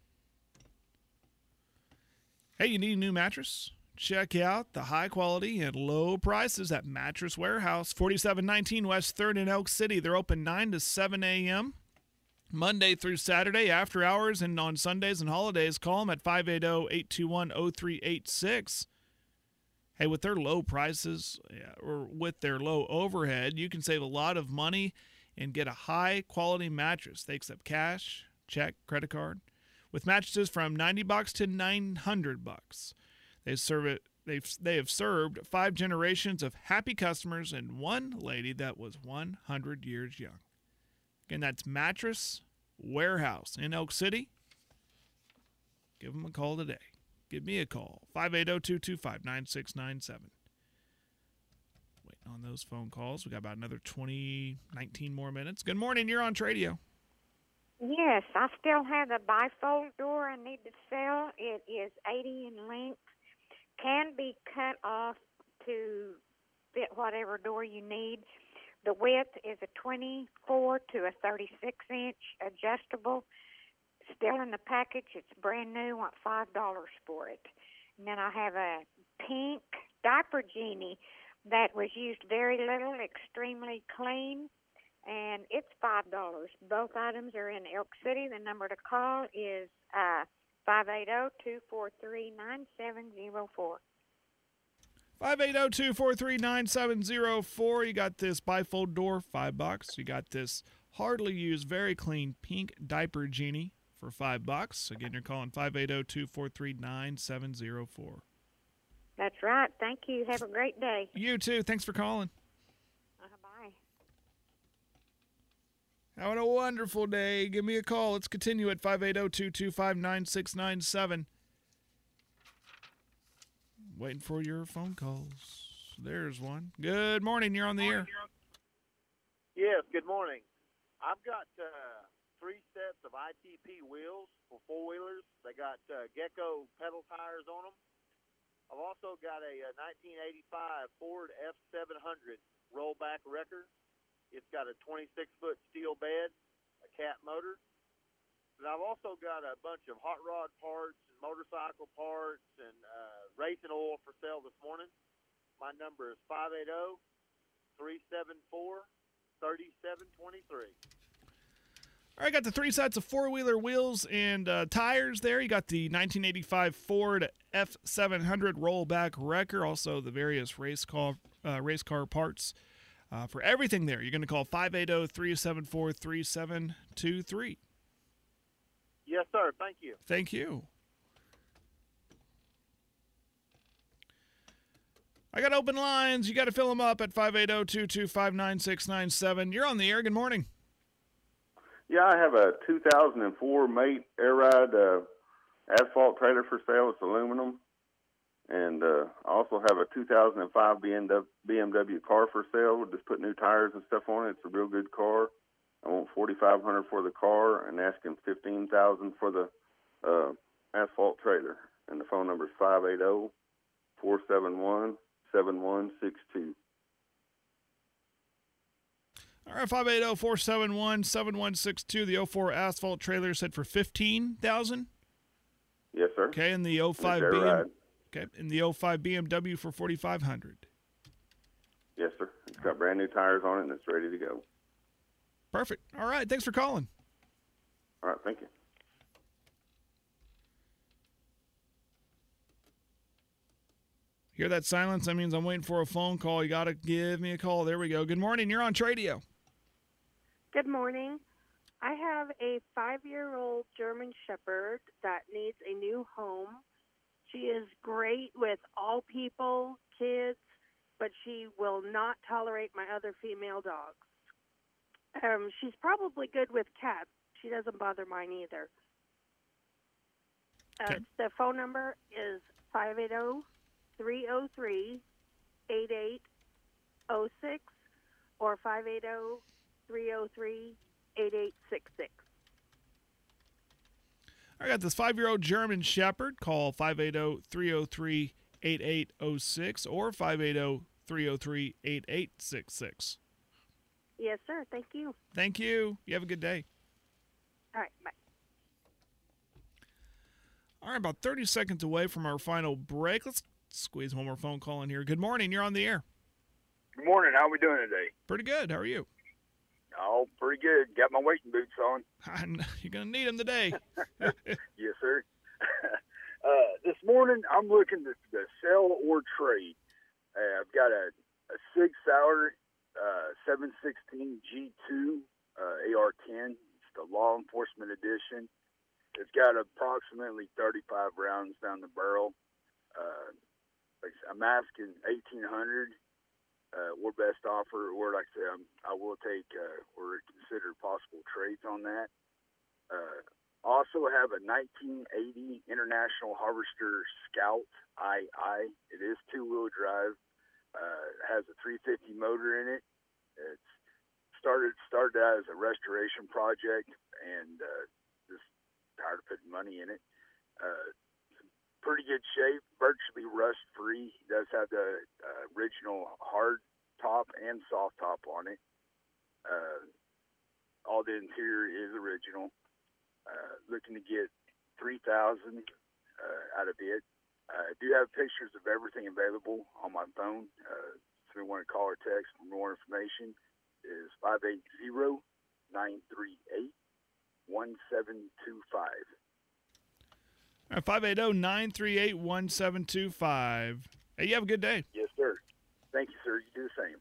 Hey, you need a new mattress? Check out the high quality and low prices at Mattress Warehouse, forty-seven nineteen West third in Elk City. They're open nine to seven a.m. Monday through Saturday, after hours, and on Sundays and holidays. Call them at five eight zero, eight two one, zero three eight six. Hey, with their low prices or with their low overhead, you can save a lot of money and get a high-quality mattress. They accept cash, check, credit card, with mattresses from ninety bucks to nine hundred bucks. They serve it. They've they have served five generations of happy customers and one lady that was one hundred years young. Again, that's Mattress Warehouse in Elk City. Give them a call today. Give me a call, five eight zero, two two five, nine six nine seven. Waiting on those phone calls. We got about another twenty, nineteen more minutes. Good morning. You're on Tradio. Yes, I still have the bifold door I need to sell. It is eighty in length. Can be cut off to fit whatever door you need. The width is a twenty-four to a thirty-six inch adjustable. Still in the package. It's brand new. Want five dollars for it. And then I have a pink diaper genie that was used very little, extremely clean, and it's five dollars. Both items are in Elk City. The number to call is uh, five eight zero, two four three, nine seven zero four. five eight zero, two four three, nine seven zero four. You got this bifold door, five bucks. You got this hardly used, very clean pink diaper genie for five bucks. Again, you're calling five eight zero, two four three, nine seven zero four. That's right. Thank you. Have a great day. You too. Thanks for calling. Uh, bye. Having a wonderful day. Give me a call. Let's continue at five eight zero, two two five, nine six nine seven. Waiting for your phone calls. There's one. Good morning. You're on the air. Yes, good morning. I've got uh, three sets of I T P wheels for four-wheelers. They got uh, Gecko pedal tires on them. I've also got a, a nineteen eighty-five Ford F seven hundred rollback wrecker. It's got a twenty-six foot steel bed, a cat motor. And I've also got a bunch of hot rod parts and motorcycle parts and uh, racing oil for sale this morning. My number is five eight zero, three seven four, three seven two three. All right, got the three sets of four-wheeler wheels and uh, tires there. You got the nineteen eighty-five Ford F seven hundred rollback wrecker, also the various race car, uh, race car parts. Uh, for everything there, you're going to call five eight zero, three seven four, three seven two three. Yes, sir. Thank you. Thank you. I got open lines. You got to fill them up at five eight zero, two two five, nine six nine seven. You're on the air. Good morning. Yeah, I have a two thousand four Mate Air Ride uh, asphalt trailer for sale. It's aluminum. And uh, I also have a two thousand five B M W car for sale. We'll just put new tires and stuff on it. It's a real good car. I want forty-five hundred dollars for the car and asking fifteen thousand dollars for the uh, asphalt trailer. And the phone number is five eight zero, four seven one, seven one six two. All right, five eight zero, four seven one, seven one six two. The oh four asphalt trailer said for fifteen thousand dollars. Yes, sir. Okay, and the oh five Is that B M, right? okay, and the oh five B M W for forty-five hundred dollars. Yes, sir. It's got brand new tires on it, and it's ready to go. Perfect. All right, thanks for calling. All right, thank you. Hear that silence? That means I'm waiting for a phone call. You got to give me a call. There we go. Good morning. You're on Tradio. Good morning. I have a five-year-old German Shepherd that needs a new home. She is great with all people, kids, but she will not tolerate my other female dogs. Um, she's probably good with cats. She doesn't bother mine either. Uh, the phone number is five eight zero, three zero three, eight eight zero six or five eight zero, three zero three, eight eight six six. I got this five-year-old German Shepherd. Call five eight zero, three zero three, eight eight zero six or five eight zero, three zero three, eight eight six six. Yes, sir. Thank you. Thank you. You have a good day. All right. Bye. All right, about thirty seconds away from our final break. Let's squeeze one more phone call in here. Good morning. You're on the air. Good morning. How are we doing today? Pretty good. How are you? Oh, pretty good. Got my wading boots on. You're going to need them today. Yes, sir. uh, this morning, I'm looking to, to sell or trade. Uh, I've got a, a Sig Sauer uh, seven sixteen G two uh, A R ten. It's the law enforcement edition. It's got approximately thirty-five rounds down the barrel. Uh, I'm asking eighteen hundred dollars. Uh, or best offer, or like I say, I'm, I will take uh, or consider possible trades on that. Uh, also have a nineteen eighty International Harvester Scout I I. It is two-wheel drive. Uh, has a three fifty motor in it. It's started started out as a restoration project, and uh, just tired of putting money in it. Uh, pretty good shape, virtually rust-free. It does have the uh, original hard top and soft top on it. Uh, all the interior is original. Uh, looking to get three thousand dollars uh, out of it. I uh, do have pictures of everything available on my phone. Uh, if you want to call or text for more information, is five eight zero, nine three eight, one seven two five. All right, five eight zero, nine three eight, one seven two five. Hey, you have a good day. Yes, sir. Thank you, sir. You do the same.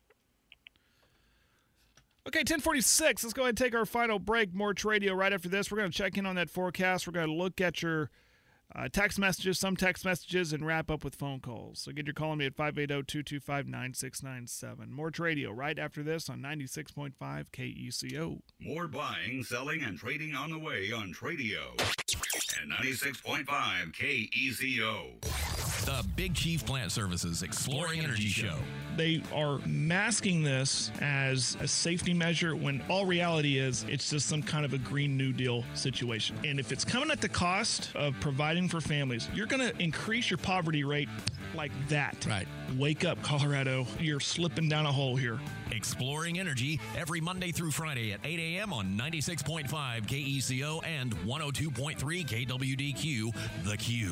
Okay, ten forty-six. Let's go ahead and take our final break. More Tradio right after this. We're going to check in on that forecast. We're going to look at your uh, text messages, some text messages, and wrap up with phone calls. So get your call on me at five eight zero, two two five, nine six nine seven. More Tradio right after this on ninety-six point five K E C O. More buying, selling, and trading on the way on Tradio. And ninety-six point five K E C O. The Big Chief Plant Services Exploring Energy Show. They are masking this as a safety measure when all reality is it's just some kind of a Green New Deal situation. And if it's coming at the cost of providing for families, you're going to increase your poverty rate like that. Right. Wake up, Colorado. You're slipping down a hole here. Exploring Energy every Monday through Friday at eight a.m. on ninety-six point five K E C O and one oh two point three K W D Q, The Q.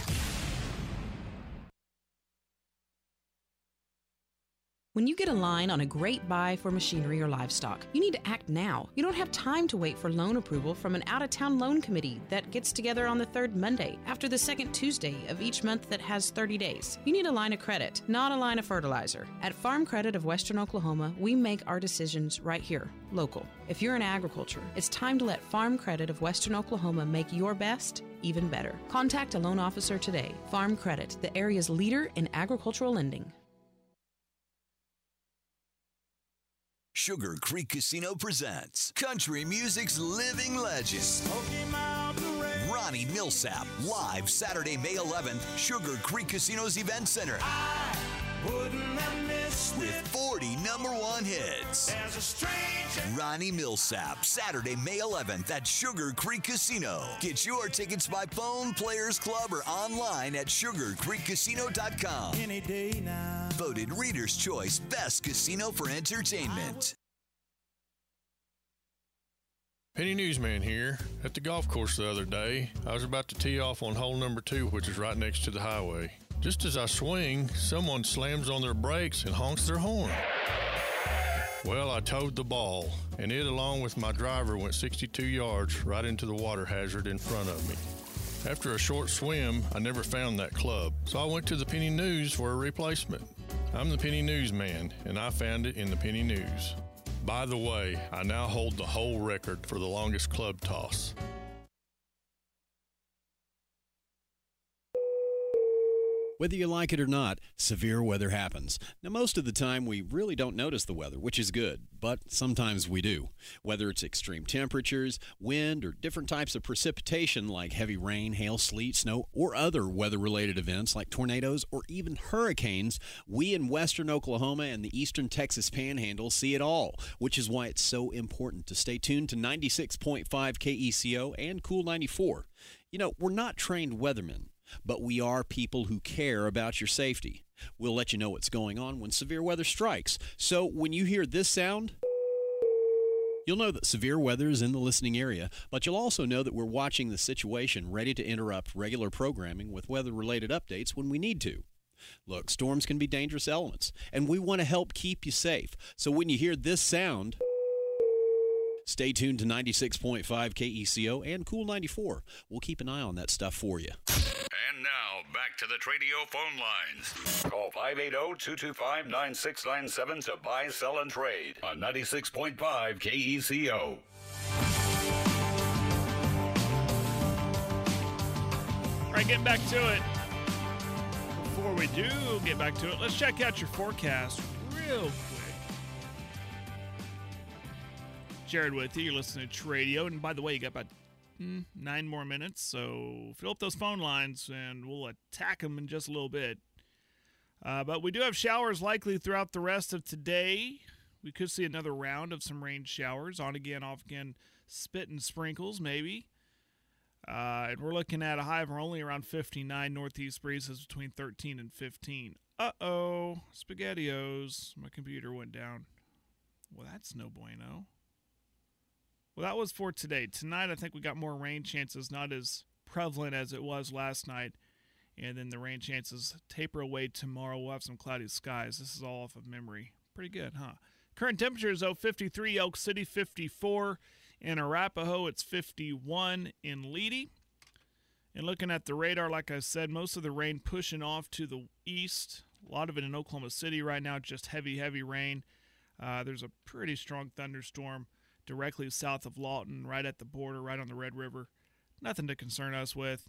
When you get a line on a great buy for machinery or livestock, you need to act now. You don't have time to wait for loan approval from an out-of-town loan committee that gets together on the third Monday after the second Tuesday of each month that has thirty days. You need a line of credit, not a line of fertilizer. At Farm Credit of Western Oklahoma, we make our decisions right here, local. If you're in agriculture, it's time to let Farm Credit of Western Oklahoma make your best even better. Contact a loan officer today. Farm Credit, the area's leader in agricultural lending. Sugar Creek Casino presents country music's living legend, Ronnie Millsap, live Saturday, May eleventh, Sugar Creek Casino's Event Center. Hits with forty number one hits. Ronnie Millsap, Saturday, May eleventh at Sugar Creek Casino. Get your tickets by phone, Players Club, or online at sugar creek casino dot com. Any day now. Voted Reader's Choice Best Casino for Entertainment. Penny Newsman here. At the golf course the other day, I was about to tee off on hole number two, which is right next to the highway. Just as I swing, someone slams on their brakes and honks their horn. Well, I towed the ball, and it, along with my driver, went sixty-two yards right into the water hazard in front of me. After a short swim, I never found that club, so I went to the Penny News for a replacement. I'm the Penny Newsman, and I found it in the Penny News. By the way, I now hold the whole record for the longest club toss. Whether you like it or not, severe weather happens. Now, most of the time, we really don't notice the weather, which is good, but sometimes we do. Whether it's extreme temperatures, wind, or different types of precipitation like heavy rain, hail, sleet, snow, or other weather-related events like tornadoes or even hurricanes, we in western Oklahoma and the eastern Texas Panhandle see it all, which is why it's so important to stay tuned to ninety-six point five K E C O and Cool ninety-four. You know, we're not trained weathermen, but we are people who care about your safety. We'll let you know what's going on when severe weather strikes. So when you hear this sound, you'll know that severe weather is in the listening area, but you'll also know that we're watching the situation, ready to interrupt regular programming with weather-related updates when we need to. Look, storms can be dangerous elements, and we want to help keep you safe. So when you hear this sound, stay tuned to ninety-six point five K E C O and Cool ninety-four. We'll keep an eye on that stuff for you. And now, back to the Tradio phone lines. Call five eight zero, two two five, nine six nine seven to buy, sell, and trade on ninety-six point five K E C O. All right, getting back to it. Before we do get back to it, let's check out your forecast real quick. Jared with you. You're listening to Tradio. And by the way, you got about mm, nine more minutes, so fill up those phone lines, and we'll attack them in just a little bit. Uh, but we do have showers likely throughout the rest of today. We could see another round of some rain showers, on again, off again, spit and sprinkles maybe. Uh, and we're looking at a high of only around fifty-nine. Northeast breezes between thirteen and fifteen. Uh-oh, SpaghettiOs. My computer went down. Well, that's no bueno. Well, that was for today. Tonight, I think we got more rain chances, not as prevalent as it was last night. And then the rain chances taper away tomorrow. We'll have some cloudy skies. This is all off of memory. Pretty good, huh? Current temperatures, though, fifty-three, Elk City, fifty-four. In Arapahoe, it's fifty-one in Leedy. And looking at the radar, like I said, most of the rain pushing off to the east. A lot of it in Oklahoma City right now, just heavy, heavy rain. Uh, there's a pretty strong thunderstorm directly south of Lawton, right at the border, right on the Red River. Nothing to concern us with.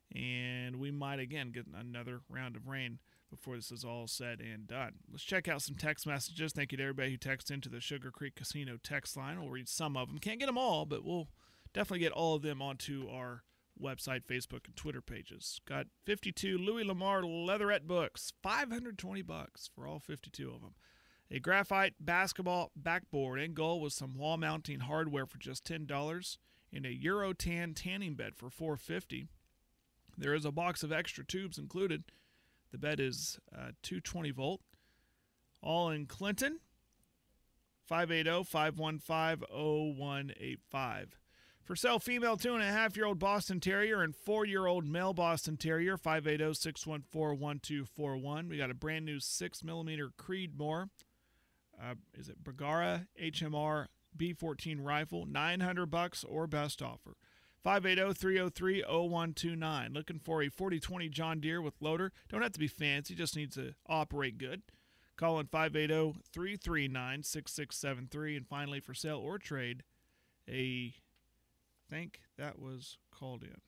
And we might, again, get another round of rain before this is all said and done. Let's check out some text messages. Thank you to everybody who texted into the Sugar Creek Casino text line. We'll read some of them. Can't get them all, but we'll definitely get all of them onto our website, Facebook, and Twitter pages. Got fifty-two Louis Lamar Leatherette books, five hundred twenty bucks for all fifty-two of them. A graphite basketball backboard and goal with some wall mounting hardware for just ten dollars, and a Eurotan tanning bed for four hundred fifty dollars. There is a box of extra tubes included. The bed is uh, two hundred twenty volt. All in Clinton. five eight zero, five one five, zero one eight five. For sale, female two and a half year old Boston Terrier and four year old male Boston Terrier, five eight zero, six one four, one two four one. We got a brand new six millimeter Creedmoor. Uh, is it Bergara H M R B fourteen rifle, nine hundred bucks or best offer. five eight zero, three zero three, zero one two nine. Looking for a forty twenty John Deere with loader. Don't have to be fancy, just needs to operate good. Call in five eight zero, three three nine, six six seven three. And finally, for sale or trade, a, I think that was called in.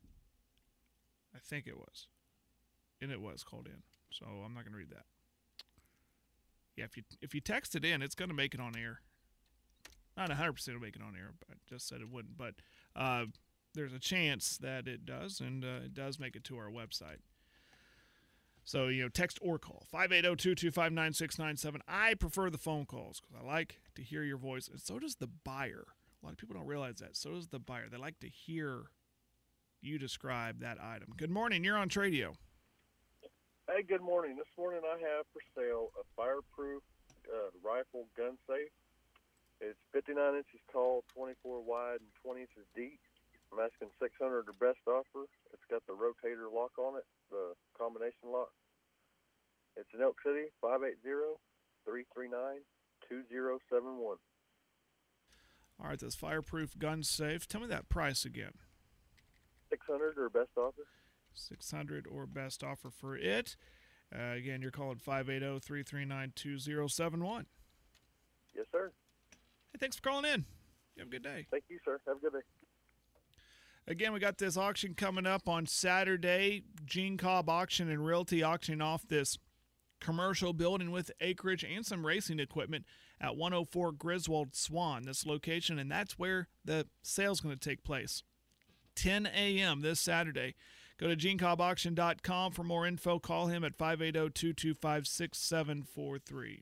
I think it was. And it was called in. So I'm not going to read that. Yeah, if you if you text it in, it's going to make it on air. Not one hundred percent will make it on air, but I just said it wouldn't. But uh, there's a chance that it does, and uh, it does make it to our website. So, you know, text or call, five eight zero, two two five, nine six nine seven. I prefer the phone calls because I like to hear your voice, and so does the buyer. A lot of people don't realize that. So does the buyer. They like to hear you describe that item. Good morning. You're on Tradio. Hey, good morning. This morning I have for sale a fireproof uh, rifle gun safe. It's fifty-nine inches tall, twenty-four wide, and twenty inches deep. I'm asking six hundred dollars or best offer. It's got the rotator lock on it, the combination lock. It's in Elk City, five eight zero, three three nine, two zero seven one. All right, this fireproof gun safe. Tell me that price again. six hundred dollars or best offer. six hundred dollars or best offer for it. Uh, again, you're calling five eight zero, three three nine, two zero seven one. Yes, sir. Hey, thanks for calling in. You have a good day. Thank you, sir. Have a good day. Again, we got this auction coming up on Saturday. Gene Cobb Auction and Realty auctioning off this commercial building with acreage and some racing equipment at one oh four Griswold Swan, this location, and that's where the sale's going to take place. ten a.m. this Saturday. Go to gene cobb auction dot com for more info. Call him at five eight zero, two two five, six seven four three.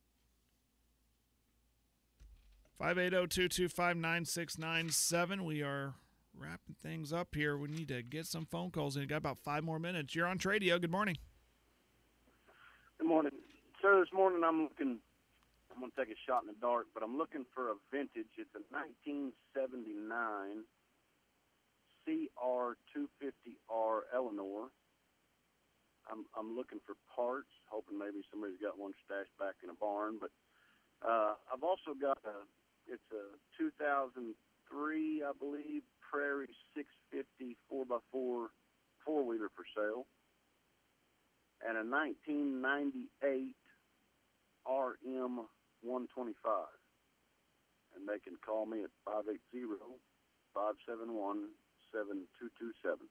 five eight zero, two two five, nine six nine seven. We are wrapping things up here. We need to get some phone calls in. We've got about five more minutes. You're on Tradio. Good morning. Good morning. Sir, this morning I'm looking, I'm going to take a shot in the dark, but I'm looking for a vintage. It's a nineteen seventy-nine C R two fifty R Eleanor. I'm I'm looking for parts, hoping maybe somebody's got one stashed back in a barn. But uh, I've also got a, it's a two thousand three, I believe, Prairie six fifty four by four four-wheeler for sale, and a nineteen ninety-eight R M one twenty-five. And they can call me at five eight zero, five seven one, seven two two seven.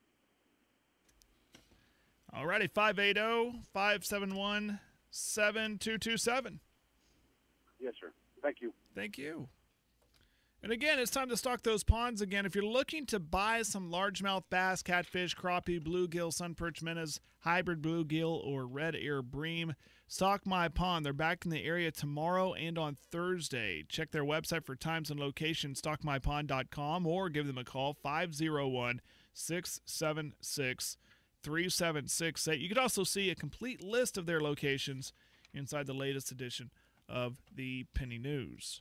All righty, five eight zero, five seven one, seven two two seven. Yes, sir. Thank you. Thank you. And again, it's time to stock those ponds again. If you're looking to buy some largemouth bass, catfish, crappie, bluegill, sunperch minnows, hybrid bluegill, or red ear bream, Stock My Pond. They're back in the area tomorrow and on Thursday. Check their website for times and locations, stock my pond dot com, or give them a call, five oh one, six seven six, three seven six eight. You can also see a complete list of their locations inside the latest edition of the Penny News.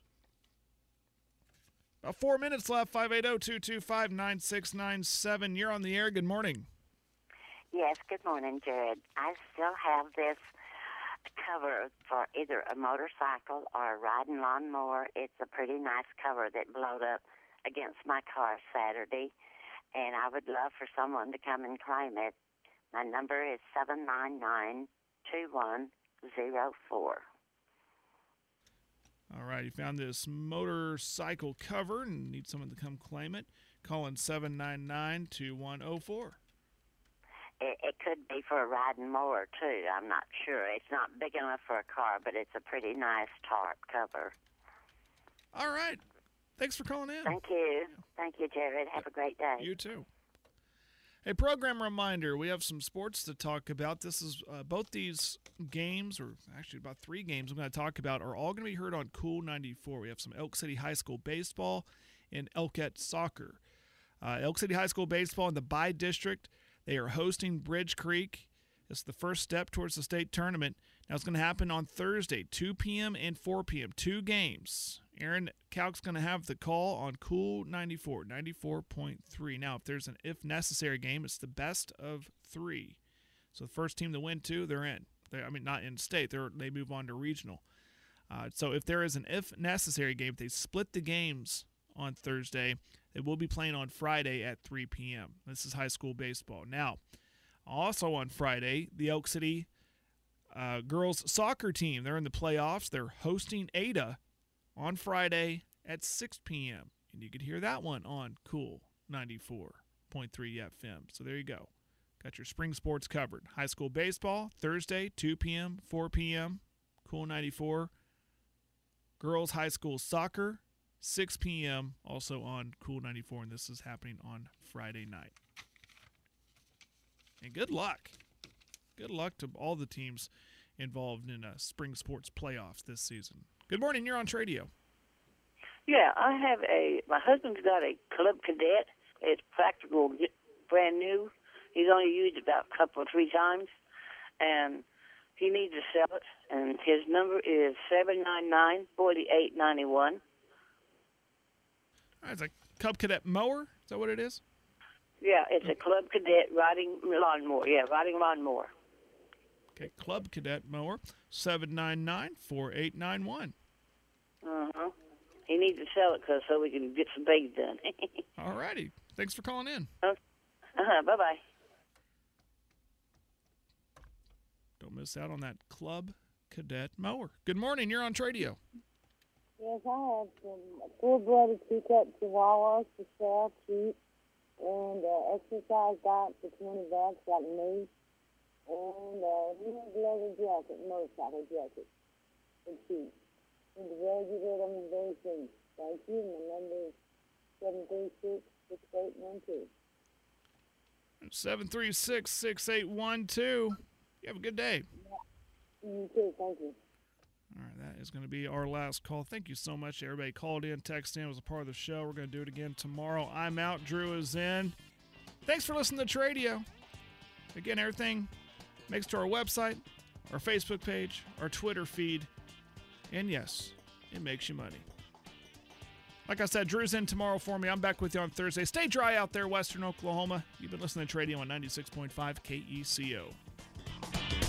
About four minutes left, five eight zero, two two five, nine six nine seven. You're on the air. Good morning. Yes, good morning, Jared. I still have this cover for either a motorcycle or a riding lawnmower. It's a pretty nice cover that blowed up against my car Saturday, and I would love for someone to come and claim it. My number is seven nine nine, two one zero four. All right, you found this motorcycle cover and need someone to come claim it. Call in seven nine nine, two one zero four. It, it could be for a riding mower, too. I'm not sure. It's not big enough for a car, but it's a pretty nice tarp cover. All right. Thanks for calling in. Thank you. Thank you, Jared. Have a great day. You too. A program reminder, we have some sports to talk about. This is uh, both these games, or actually about three games I'm going to talk about, are all going to be heard on Cool ninety-four. We have some Elk City High School baseball and Elkett soccer. Uh, Elk City High School baseball in the Bi District, they are hosting Bridge Creek. It's the first step towards the state tournament. Now it's going to happen on Thursday, two p.m. and four p.m., two games. Aaron Kalk's going to have the call on Cool ninety-four, ninety-four point three. Now, if there's an if necessary game, it's the best of three. So the first team to win two, they're in. They're, I mean, not in state. They're, they move on to regional. Uh, so if there is an if necessary game, if they split the games on Thursday, they will be playing on Friday at three p.m. This is high school baseball. Now, also on Friday, the Elk City uh, girls soccer team, they're in the playoffs. They're hosting Ada on Friday at six p.m. And you could hear that one on Cool ninety-four point three F M. So there you go. Got your spring sports covered. High school baseball, Thursday, two p.m., four p.m., Cool ninety-four. Girls high school soccer, six p.m., also on Cool ninety-four. And this is happening on Friday night. And good luck. good luck to all the teams involved in uh, spring sports playoffs this season. Good morning. You're on Tradio. Yeah, I have a, my husband's got a Club Cadet. It's practical, brand new. He's only used it about a couple or three times, and he needs to sell it, and his number is seven nine nine, four eight nine one. All right, it's a Cub Cadet mower? Is that what it is? Yeah, it's a Club Cadet riding lawnmower. Yeah, riding lawnmower. Okay, Club Cadet mower, seven nine nine, four eight nine one. Uh-huh. He needs to sell it cause, so we can get some things done. All righty. Thanks for calling in. Uh-huh, bye-bye. Don't miss out on that Club Cadet mower. Good morning. You're on Tradio. Yes, I have some full-blooded teacup chihuahuas for sale, cheap, and uh, exercise diet for twenty bucks, like me, and uh, new leather jacket, motorcycle jacket, for cheap. And the very get rid of them very soon. Thank you. My number is seven three six, six eight one two. seven three six, six eight one two. You have a good day. You too. Thank you. All right, that is going to be our last call. Thank you so much. Everybody called in, texted in, was a part of the show. We're going to do it again tomorrow. I'm out. Drew is in. Thanks for listening to Tradio. Again, everything makes to our website, our Facebook page, our Twitter feed, and yes, it makes you money. Like I said, Drew's in tomorrow for me. I'm back with you on Thursday. Stay dry out there, Western Oklahoma. You've been listening to Tradio on ninety-six point five K E C O.